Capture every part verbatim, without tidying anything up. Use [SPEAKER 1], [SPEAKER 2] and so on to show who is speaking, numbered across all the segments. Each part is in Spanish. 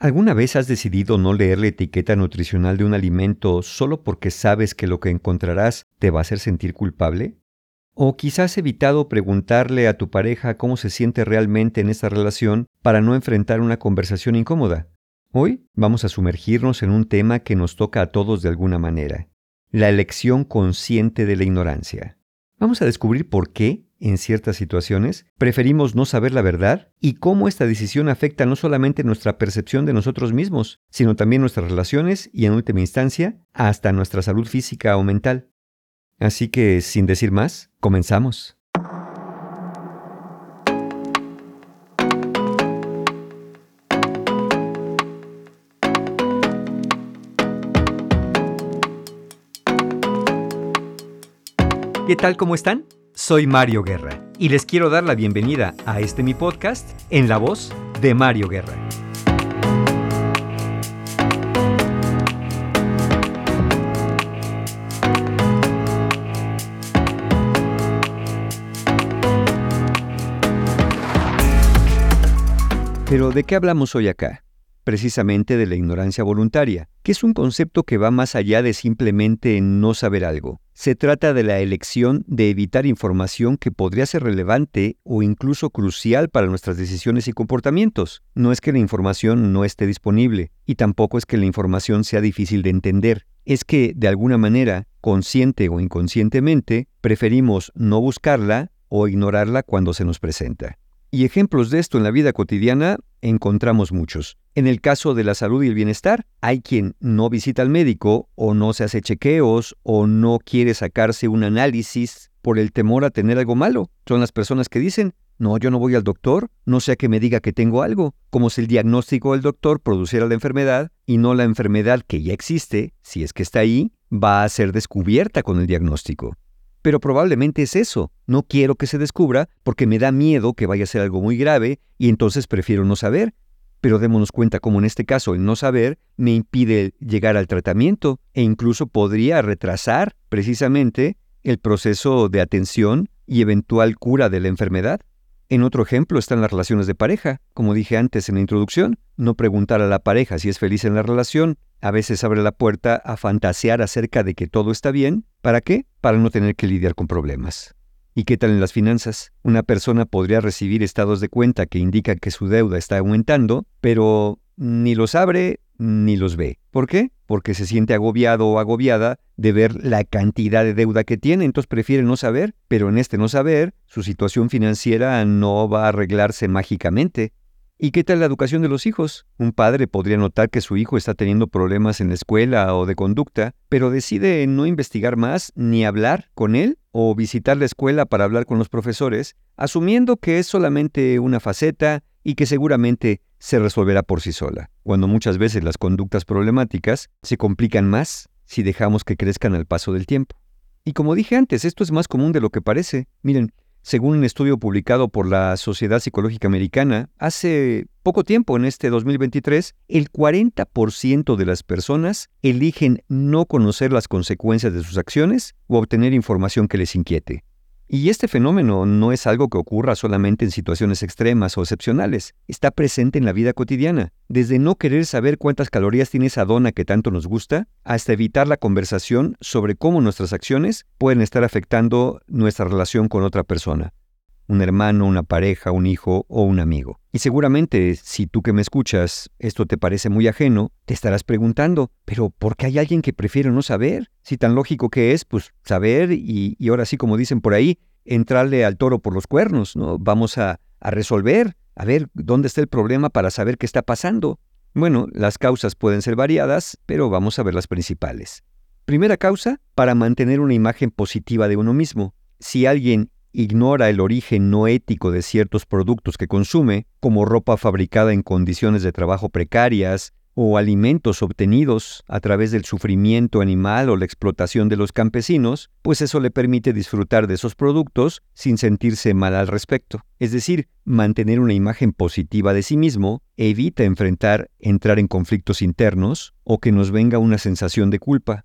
[SPEAKER 1] ¿Alguna vez has decidido no leer la etiqueta nutricional de un alimento solo porque sabes que lo que encontrarás te va a hacer sentir culpable? ¿O quizás has evitado preguntarle a tu pareja cómo se siente realmente en esta relación para no enfrentar una conversación incómoda? Hoy vamos a sumergirnos en un tema que nos toca a todos de alguna manera: la elección consciente de la ignorancia. Vamos a descubrir por qué, en ciertas situaciones, preferimos no saber la verdad y cómo esta decisión afecta no solamente nuestra percepción de nosotros mismos, sino también nuestras relaciones y, en última instancia, hasta nuestra salud física o mental. Así que, sin decir más, comenzamos. ¿Qué tal? ¿Cómo están? Soy Mario Guerra y les quiero dar la bienvenida a este mi podcast en la voz de Mario Guerra. Pero ¿de qué hablamos hoy acá? Precisamente de la ignorancia voluntaria, que es un concepto que va más allá de simplemente no saber algo. Se trata de la elección de evitar información que podría ser relevante o incluso crucial para nuestras decisiones y comportamientos. No es que la información no esté disponible, y tampoco es que la información sea difícil de entender. Es que, de alguna manera, consciente o inconscientemente, preferimos no buscarla o ignorarla cuando se nos presenta. Y ejemplos de esto en la vida cotidiana encontramos muchos. En el caso de la salud y el bienestar, hay quien no visita al médico o no se hace chequeos o no quiere sacarse un análisis por el temor a tener algo malo. Son las personas que dicen: no, yo no voy al doctor, no sea que me diga que tengo algo, como si el diagnóstico del doctor produciera la enfermedad y no la enfermedad que ya existe, si es que está ahí, va a ser descubierta con el diagnóstico. Pero probablemente es eso. No quiero que se descubra porque me da miedo que vaya a ser algo muy grave y entonces prefiero no saber. Pero démonos cuenta cómo en este caso el no saber me impide llegar al tratamiento e incluso podría retrasar precisamente el proceso de atención y eventual cura de la enfermedad. En otro ejemplo están las relaciones de pareja. Como dije antes en la introducción, no preguntar a la pareja si es feliz en la relación a veces abre la puerta a fantasear acerca de que todo está bien. ¿Para qué? Para no tener que lidiar con problemas. ¿Y qué tal en las finanzas? Una persona podría recibir estados de cuenta que indican que su deuda está aumentando, pero ni los abre ni los ve. ¿Por qué? Porque se siente agobiado o agobiada de ver la cantidad de deuda que tiene, entonces prefiere no saber, pero en este no saber, su situación financiera no va a arreglarse mágicamente. ¿Y qué tal la educación de los hijos? Un padre podría notar que su hijo está teniendo problemas en la escuela o de conducta, pero decide no investigar más ni hablar con él o visitar la escuela para hablar con los profesores, asumiendo que es solamente una faceta y que seguramente se resolverá por sí sola, cuando muchas veces las conductas problemáticas se complican más si dejamos que crezcan al paso del tiempo. Y como dije antes, esto es más común de lo que parece. Miren, según un estudio publicado por la Sociedad Psicológica Americana, hace poco tiempo, en este dos mil veintitrés, el cuarenta por ciento de las personas eligen no conocer las consecuencias de sus acciones o obtener información que les inquiete. Y este fenómeno no es algo que ocurra solamente en situaciones extremas o excepcionales. Está presente en la vida cotidiana, desde no querer saber cuántas calorías tiene esa dona que tanto nos gusta, hasta evitar la conversación sobre cómo nuestras acciones pueden estar afectando nuestra relación con otra persona. Un hermano, una pareja, un hijo o un amigo. Y seguramente, si tú que me escuchas, esto te parece muy ajeno, te estarás preguntando, ¿pero por qué hay alguien que prefiere no saber? Si tan lógico que es, pues saber y, y ahora sí, como dicen por ahí, entrarle al toro por los cuernos, ¿no? Vamos a, a resolver, a ver dónde está el problema para saber qué está pasando. Bueno, las causas pueden ser variadas, pero vamos a ver las principales. Primera causa, para mantener una imagen positiva de uno mismo. Si alguien ignora el origen no ético de ciertos productos que consume, como ropa fabricada en condiciones de trabajo precarias o alimentos obtenidos a través del sufrimiento animal o la explotación de los campesinos, pues eso le permite disfrutar de esos productos sin sentirse mal al respecto. Es decir, mantener una imagen positiva de sí mismo evita enfrentar, entrar en conflictos internos o que nos venga una sensación de culpa.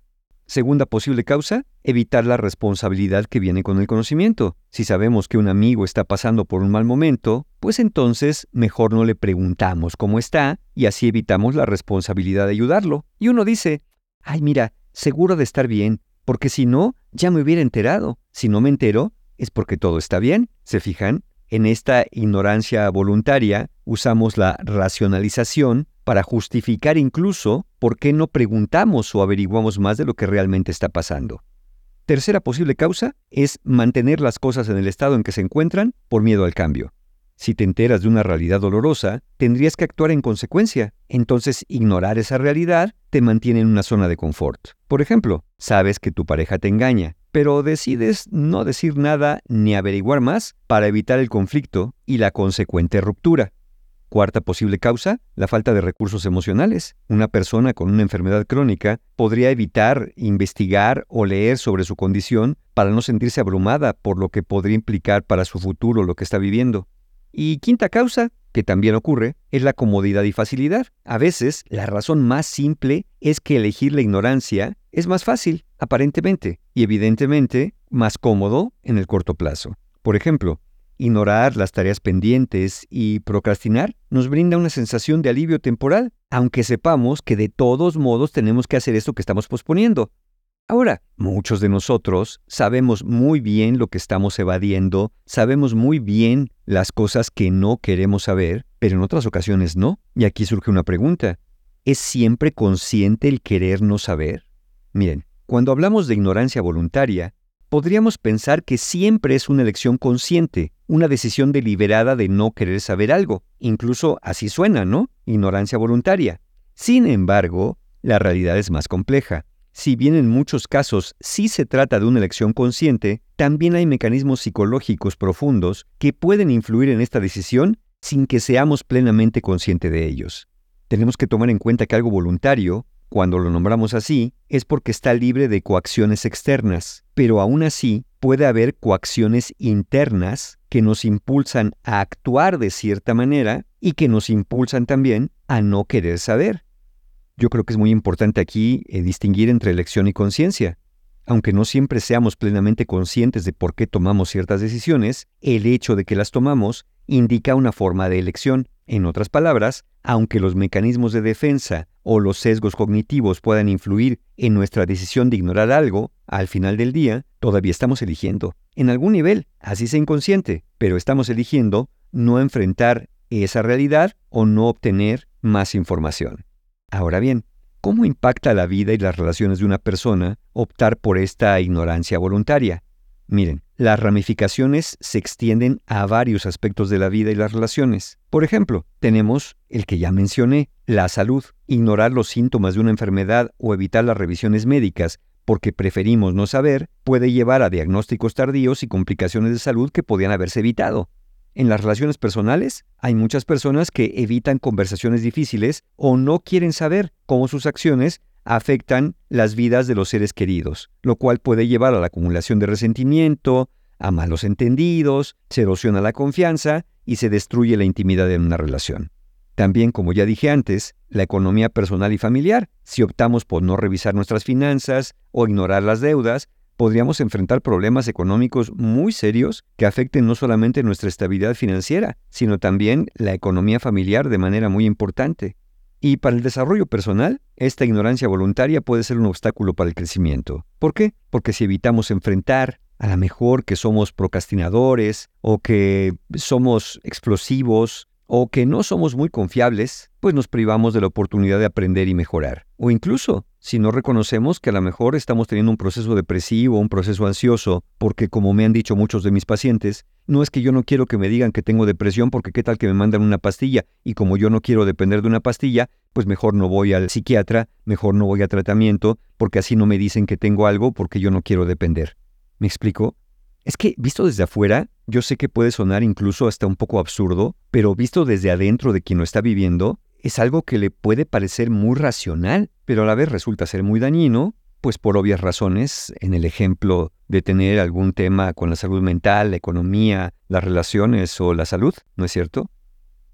[SPEAKER 1] Segunda posible causa, evitar la responsabilidad que viene con el conocimiento. Si sabemos que un amigo está pasando por un mal momento, pues entonces mejor no le preguntamos cómo está y así evitamos la responsabilidad de ayudarlo. Y uno dice, ay mira, seguro de estar bien, porque si no, ya me hubiera enterado. Si no me entero, es porque todo está bien. ¿Se fijan? En esta ignorancia voluntaria usamos la racionalización para justificar incluso por qué no preguntamos o averiguamos más de lo que realmente está pasando. Tercera posible causa es mantener las cosas en el estado en que se encuentran por miedo al cambio. Si te enteras de una realidad dolorosa, tendrías que actuar en consecuencia. Entonces, ignorar esa realidad te mantiene en una zona de confort. Por ejemplo, sabes que tu pareja te engaña, pero decides no decir nada ni averiguar más para evitar el conflicto y la consecuente ruptura. Cuarta posible causa, la falta de recursos emocionales. Una persona con una enfermedad crónica podría evitar investigar o leer sobre su condición para no sentirse abrumada por lo que podría implicar para su futuro lo que está viviendo. Y quinta causa, que también ocurre, es la comodidad y facilidad. A veces, la razón más simple es que elegir la ignorancia es más fácil, aparentemente, y evidentemente más cómodo en el corto plazo. Por ejemplo, ignorar las tareas pendientes y procrastinar nos brinda una sensación de alivio temporal, aunque sepamos que de todos modos tenemos que hacer esto que estamos posponiendo. Ahora, muchos de nosotros sabemos muy bien lo que estamos evadiendo, sabemos muy bien las cosas que no queremos saber, pero en otras ocasiones no. Y aquí surge una pregunta. ¿Es siempre consciente el querer no saber? Miren, cuando hablamos de ignorancia voluntaria, podríamos pensar que siempre es una elección consciente, una decisión deliberada de no querer saber algo. Incluso así suena, ¿no? Ignorancia voluntaria. Sin embargo, la realidad es más compleja. Si bien en muchos casos sí se trata de una elección consciente, también hay mecanismos psicológicos profundos que pueden influir en esta decisión sin que seamos plenamente conscientes de ellos. Tenemos que tomar en cuenta que algo voluntario, cuando lo nombramos así, es porque está libre de coacciones externas, pero aún así puede haber coacciones internas que nos impulsan a actuar de cierta manera y que nos impulsan también a no querer saber. Yo creo que es muy importante aquí eh, distinguir entre elección y conciencia. Aunque no siempre seamos plenamente conscientes de por qué tomamos ciertas decisiones, el hecho de que las tomamos indica una forma de elección. En otras palabras, aunque los mecanismos de defensa o los sesgos cognitivos puedan influir en nuestra decisión de ignorar algo, al final del día, todavía estamos eligiendo. En algún nivel, así sea inconsciente, pero estamos eligiendo no enfrentar esa realidad o no obtener más información. Ahora bien, ¿cómo impacta la vida y las relaciones de una persona optar por esta ignorancia voluntaria? Miren, las ramificaciones se extienden a varios aspectos de la vida y las relaciones. Por ejemplo, tenemos el que ya mencioné, la salud. Ignorar los síntomas de una enfermedad o evitar las revisiones médicas porque preferimos no saber puede llevar a diagnósticos tardíos y complicaciones de salud que podían haberse evitado. En las relaciones personales, hay muchas personas que evitan conversaciones difíciles o no quieren saber cómo sus acciones afectan las vidas de los seres queridos, lo cual puede llevar a la acumulación de resentimiento, a malos entendidos, se erosiona la confianza y se destruye la intimidad en una relación. También, como ya dije antes, la economía personal y familiar. Si optamos por no revisar nuestras finanzas o ignorar las deudas, podríamos enfrentar problemas económicos muy serios que afecten no solamente nuestra estabilidad financiera, sino también la economía familiar de manera muy importante. Y para el desarrollo personal, esta ignorancia voluntaria puede ser un obstáculo para el crecimiento. ¿Por qué? Porque si evitamos enfrentar, a lo mejor que somos procrastinadores, o que somos explosivos, o que no somos muy confiables, pues nos privamos de la oportunidad de aprender y mejorar. O incluso, si no reconocemos que a lo mejor estamos teniendo un proceso depresivo, un proceso ansioso, porque como me han dicho muchos de mis pacientes, no es que yo no quiero que me digan que tengo depresión porque qué tal que me mandan una pastilla, y como yo no quiero depender de una pastilla, pues mejor no voy al psiquiatra, mejor no voy a tratamiento, porque así no me dicen que tengo algo porque yo no quiero depender. ¿Me explico? Es que, visto desde afuera, yo sé que puede sonar incluso hasta un poco absurdo, pero visto desde adentro de quien lo está viviendo, es algo que le puede parecer muy racional, pero a la vez resulta ser muy dañino, pues por obvias razones, en el ejemplo de tener algún tema con la salud mental, la economía, las relaciones o la salud, ¿no es cierto?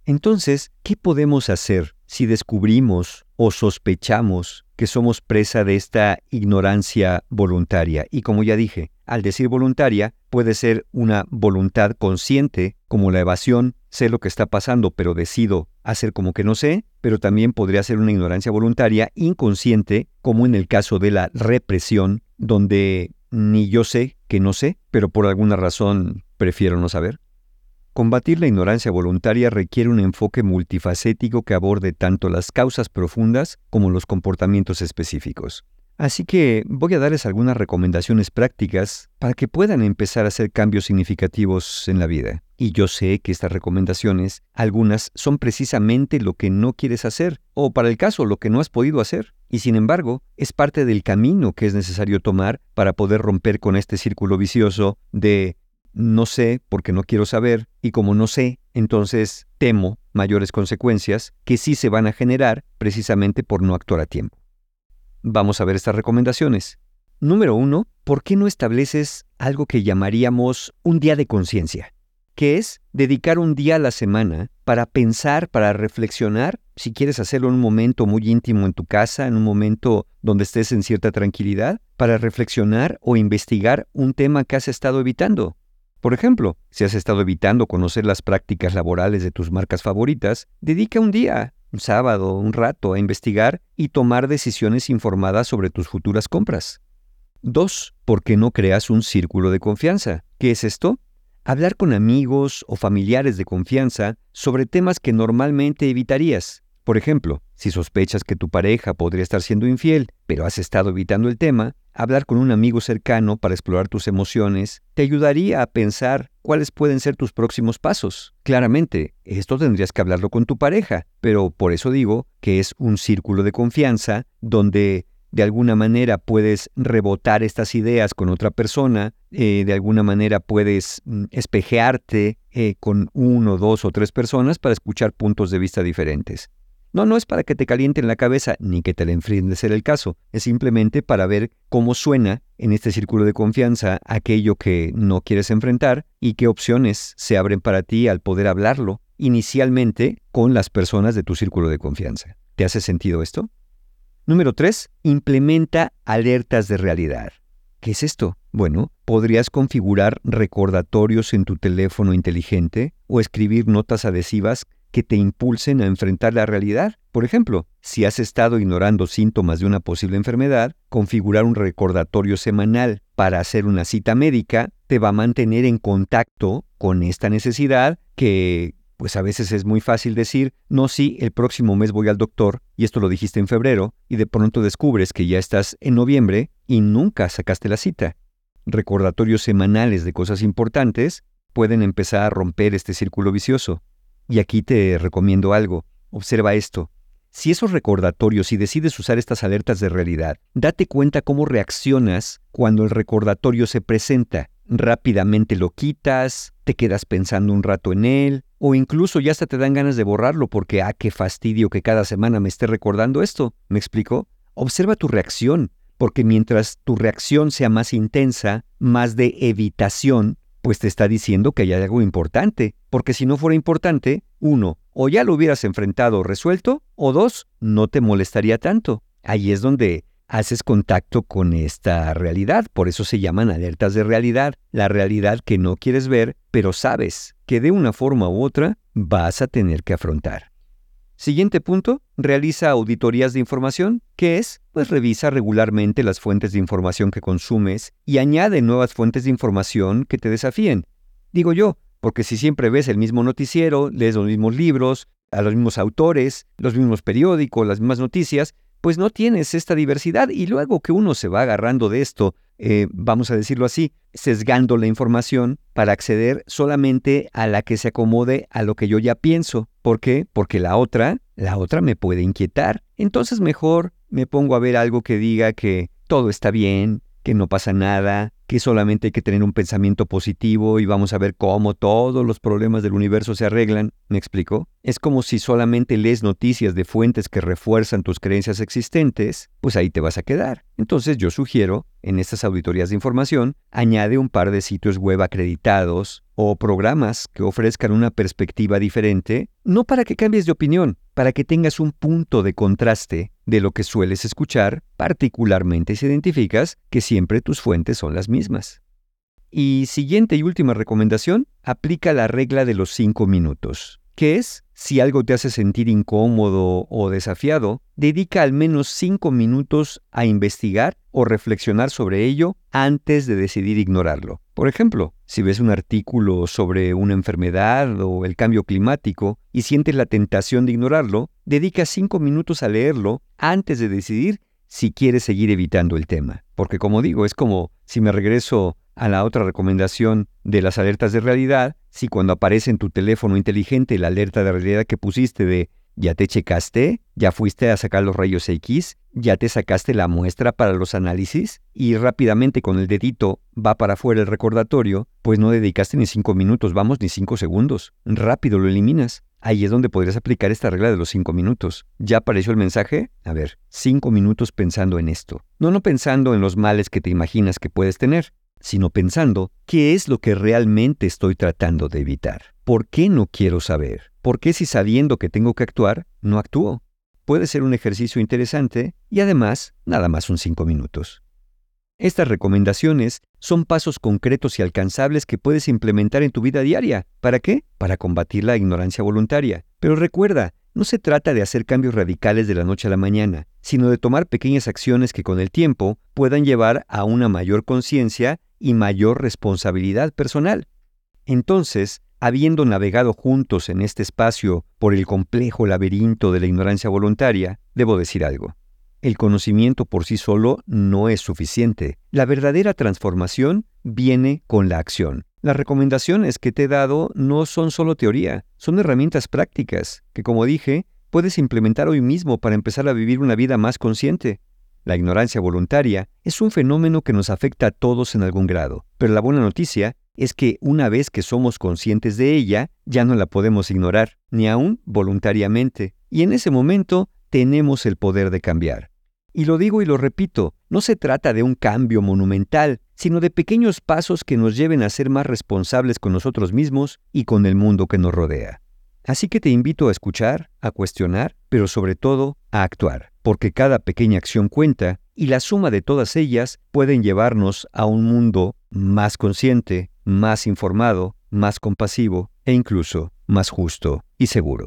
[SPEAKER 1] Entonces, ¿qué podemos hacer si descubrimos o sospechamos que somos presa de esta ignorancia voluntaria? Y como ya dije, al decir voluntaria, puede ser una voluntad consciente, como la evasión, sé lo que está pasando, pero decido hacer como que no sé, pero también podría ser una ignorancia voluntaria inconsciente, como en el caso de la represión, donde ni yo sé que no sé, pero por alguna razón prefiero no saber. Combatir la ignorancia voluntaria requiere un enfoque multifacético que aborde tanto las causas profundas como los comportamientos específicos. Así que voy a darles algunas recomendaciones prácticas para que puedan empezar a hacer cambios significativos en la vida. Y yo sé que estas recomendaciones, algunas son precisamente lo que no quieres hacer, o para el caso, lo que no has podido hacer. Y sin embargo, es parte del camino que es necesario tomar para poder romper con este círculo vicioso de no sé porque no quiero saber, y como no sé, entonces temo mayores consecuencias que sí se van a generar precisamente por no actuar a tiempo. Vamos a ver estas recomendaciones. Número uno, ¿por qué no estableces algo que llamaríamos un día de conciencia? Que es dedicar un día a la semana para pensar, para reflexionar, si quieres hacerlo en un momento muy íntimo en tu casa, en un momento donde estés en cierta tranquilidad, para reflexionar o investigar un tema que has estado evitando. Por ejemplo, si has estado evitando conocer las prácticas laborales de tus marcas favoritas, dedica un día, un sábado, un rato a investigar y tomar decisiones informadas sobre tus futuras compras. Dos, ¿por qué no creas un círculo de confianza? ¿Qué es esto? Hablar con amigos o familiares de confianza sobre temas que normalmente evitarías. Por ejemplo, si sospechas que tu pareja podría estar siendo infiel, pero has estado evitando el tema, hablar con un amigo cercano para explorar tus emociones te ayudaría a pensar cuáles pueden ser tus próximos pasos. Claramente, esto tendrías que hablarlo con tu pareja, pero por eso digo que es un círculo de confianza donde de alguna manera puedes rebotar estas ideas con otra persona, eh, de alguna manera puedes mm, espejearte eh, con uno, dos o tres personas para escuchar puntos de vista diferentes. No, no es para que te calienten la cabeza ni que te la enfríen de ser el caso, es simplemente para ver cómo suena en este círculo de confianza aquello que no quieres enfrentar y qué opciones se abren para ti al poder hablarlo inicialmente con las personas de tu círculo de confianza. ¿Te hace sentido esto? Número tres. Implementa alertas de realidad. ¿Qué es esto? Bueno, podrías configurar recordatorios en tu teléfono inteligente o escribir notas adhesivas que te impulsen a enfrentar la realidad. Por ejemplo, si has estado ignorando síntomas de una posible enfermedad, configurar un recordatorio semanal para hacer una cita médica te va a mantener en contacto con esta necesidad que, pues a veces es muy fácil decir, no, sí, el próximo mes voy al doctor, y esto lo dijiste en febrero, y de pronto descubres que ya estás en noviembre y nunca sacaste la cita. Recordatorios semanales de cosas importantes pueden empezar a romper este círculo vicioso. Y aquí te recomiendo algo. Observa esto. Si esos recordatorios, si decides usar estas alertas de realidad, date cuenta cómo reaccionas cuando el recordatorio se presenta. Rápidamente lo quitas, te quedas pensando un rato en él, o incluso ya hasta te dan ganas de borrarlo porque, ah, qué fastidio que cada semana me esté recordando esto. ¿Me explico? Observa tu reacción, porque mientras tu reacción sea más intensa, más de evitación, pues te está diciendo que hay algo importante, porque si no fuera importante, uno, o ya lo hubieras enfrentado o resuelto, o dos, no te molestaría tanto. Ahí es donde haces contacto con esta realidad, por eso se llaman alertas de realidad, la realidad que no quieres ver, pero sabes que de una forma u otra vas a tener que afrontar. Siguiente punto, realiza auditorías de información. ¿Qué es? Pues revisa regularmente las fuentes de información que consumes y añade nuevas fuentes de información que te desafíen. Digo yo, porque si siempre ves el mismo noticiero, lees los mismos libros, a los mismos autores, los mismos periódicos, las mismas noticias, pues no tienes esta diversidad y luego que uno se va agarrando de esto, eh, vamos a decirlo así, sesgando la información para acceder solamente a la que se acomode a lo que yo ya pienso. ¿Por qué? Porque la otra, la otra me puede inquietar. Entonces mejor me pongo a ver algo que diga que todo está bien, que no pasa nada, que que solamente hay que tener un pensamiento positivo y vamos a ver cómo todos los problemas del universo se arreglan. ¿Me explico? Es como si solamente lees noticias de fuentes que refuerzan tus creencias existentes, pues ahí te vas a quedar. Entonces yo sugiero, en estas auditorías de información, añade un par de sitios web acreditados o programas que ofrezcan una perspectiva diferente, no para que cambies de opinión, para que tengas un punto de contraste de lo que sueles escuchar, particularmente si identificas que siempre tus fuentes son las mismas. Y siguiente y última recomendación, aplica la regla de los cinco minutos, que es, si algo te hace sentir incómodo o desafiado, dedica al menos cinco minutos a investigar o reflexionar sobre ello antes de decidir ignorarlo. Por ejemplo, si ves un artículo sobre una enfermedad o el cambio climático y sientes la tentación de ignorarlo, dedica cinco minutos a leerlo antes de decidir si quieres seguir evitando el tema. Porque como digo, es como si me regreso a la otra recomendación de las alertas de realidad, si cuando aparece en tu teléfono inteligente la alerta de realidad que pusiste de ¿ya te checaste? ¿Ya fuiste a sacar los rayos X? ¿Ya te sacaste la muestra para los análisis? Y rápidamente con el dedito va para afuera el recordatorio, pues no dedicaste ni cinco minutos, vamos, ni cinco segundos. Rápido lo eliminas. Ahí es donde podrías aplicar esta regla de los cinco minutos. ¿Ya apareció el mensaje? A ver, cinco minutos pensando en esto. No, no pensando en los males que te imaginas que puedes tener, sino pensando qué es lo que realmente estoy tratando de evitar. ¿Por qué no quiero saber? ¿Por qué si sabiendo que tengo que actuar, no actúo? Puede ser un ejercicio interesante y además, nada más son cinco minutos. Estas recomendaciones son pasos concretos y alcanzables que puedes implementar en tu vida diaria. ¿Para qué? Para combatir la ignorancia voluntaria. Pero recuerda, no se trata de hacer cambios radicales de la noche a la mañana, sino de tomar pequeñas acciones que con el tiempo puedan llevar a una mayor conciencia y mayor responsabilidad personal. Entonces, habiendo navegado juntos en este espacio por el complejo laberinto de la ignorancia voluntaria, debo decir algo. El conocimiento por sí solo no es suficiente. La verdadera transformación viene con la acción. Las recomendaciones que te he dado no son solo teoría, son herramientas prácticas que, como dije, puedes implementar hoy mismo para empezar a vivir una vida más consciente. La ignorancia voluntaria es un fenómeno que nos afecta a todos en algún grado, pero la buena noticia es que una vez que somos conscientes de ella, ya no la podemos ignorar, ni aún voluntariamente, y en ese momento tenemos el poder de cambiar. Y lo digo y lo repito, no se trata de un cambio monumental, sino de pequeños pasos que nos lleven a ser más responsables con nosotros mismos y con el mundo que nos rodea. Así que te invito a escuchar, a cuestionar, pero sobre todo a actuar, porque cada pequeña acción cuenta y la suma de todas ellas pueden llevarnos a un mundo más consciente, más informado, más compasivo e incluso más justo y seguro.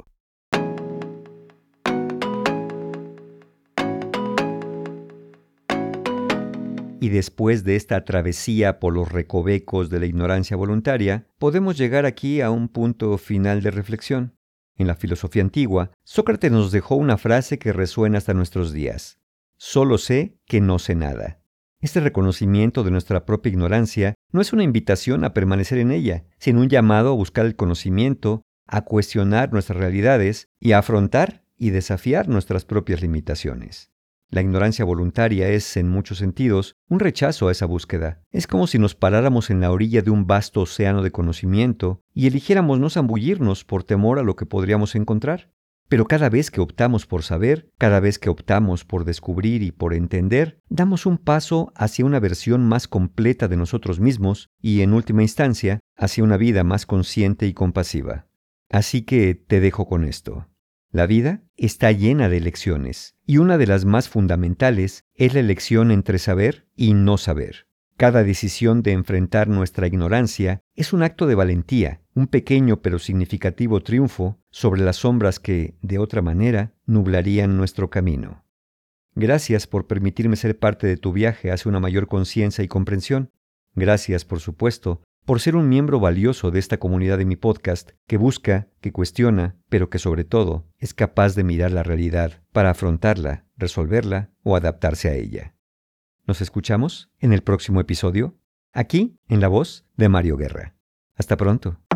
[SPEAKER 1] Y después de esta travesía por los recovecos de la ignorancia voluntaria, podemos llegar aquí a un punto final de reflexión. En la filosofía antigua, Sócrates nos dejó una frase que resuena hasta nuestros días. Solo sé que no sé nada. Este reconocimiento de nuestra propia ignorancia no es una invitación a permanecer en ella, sino un llamado a buscar el conocimiento, a cuestionar nuestras realidades y a afrontar y desafiar nuestras propias limitaciones. La ignorancia voluntaria es, en muchos sentidos, un rechazo a esa búsqueda. Es como si nos paráramos en la orilla de un vasto océano de conocimiento y eligiéramos no zambullirnos por temor a lo que podríamos encontrar. Pero cada vez que optamos por saber, cada vez que optamos por descubrir y por entender, damos un paso hacia una versión más completa de nosotros mismos y, en última instancia, hacia una vida más consciente y compasiva. Así que te dejo con esto. La vida está llena de elecciones, y una de las más fundamentales es la elección entre saber y no saber. Cada decisión de enfrentar nuestra ignorancia es un acto de valentía, un pequeño pero significativo triunfo sobre las sombras que, de otra manera, nublarían nuestro camino. Gracias por permitirme ser parte de tu viaje hacia una mayor conciencia y comprensión. Gracias, por supuesto, por ser un miembro valioso de esta comunidad de mi podcast que busca, que cuestiona, pero que sobre todo es capaz de mirar la realidad para afrontarla, resolverla o adaptarse a ella. Nos escuchamos en el próximo episodio, aquí en la voz de Mario Guerra. Hasta pronto.